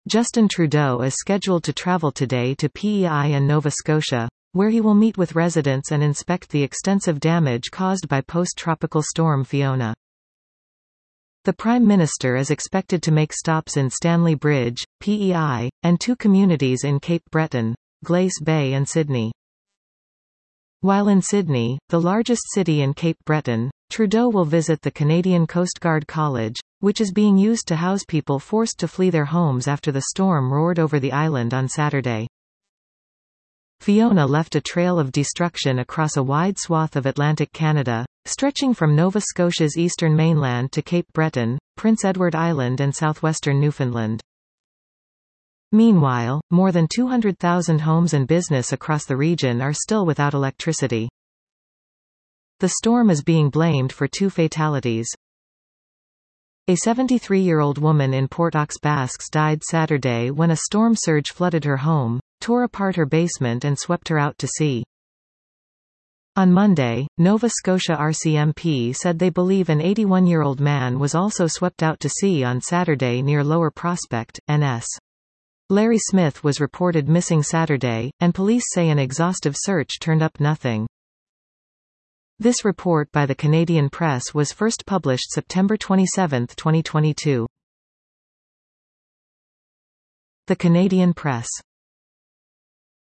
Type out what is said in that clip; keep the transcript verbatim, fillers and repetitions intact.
Justin Trudeau is scheduled to travel today to P E I and Nova Scotia, where he will meet with residents and inspect the extensive damage caused by post-tropical storm Fiona. The Prime Minister is expected to make stops in Stanley Bridge, P E I, and two communities in Cape Breton, Glace Bay and Sydney. While in Sydney, the largest city in Cape Breton, Trudeau will visit the Canadian Coast Guard College, which is being used to house people forced to flee their homes after the storm roared over the island on Saturday. Fiona left a trail of destruction across a wide swath of Atlantic Canada, stretching from Nova Scotia's eastern mainland to Cape Breton, Prince Edward Island and southwestern Newfoundland. Meanwhile, more than two hundred thousand homes and business across the region are still without electricity. The storm is being blamed for two fatalities. A seventy-three-year-old woman in Port-aux-Basques died Saturday when a storm surge flooded her home, tore apart her basement and swept her out to sea. On Monday, Nova Scotia R C M P said they believe an eighty-one-year-old man was also swept out to sea on Saturday near Lower Prospect, N S Larry Smith was reported missing Saturday, and police say an exhaustive search turned up nothing. This report by the Canadian Press was first published September twenty-seventh, twenty twenty-two. The Canadian Press.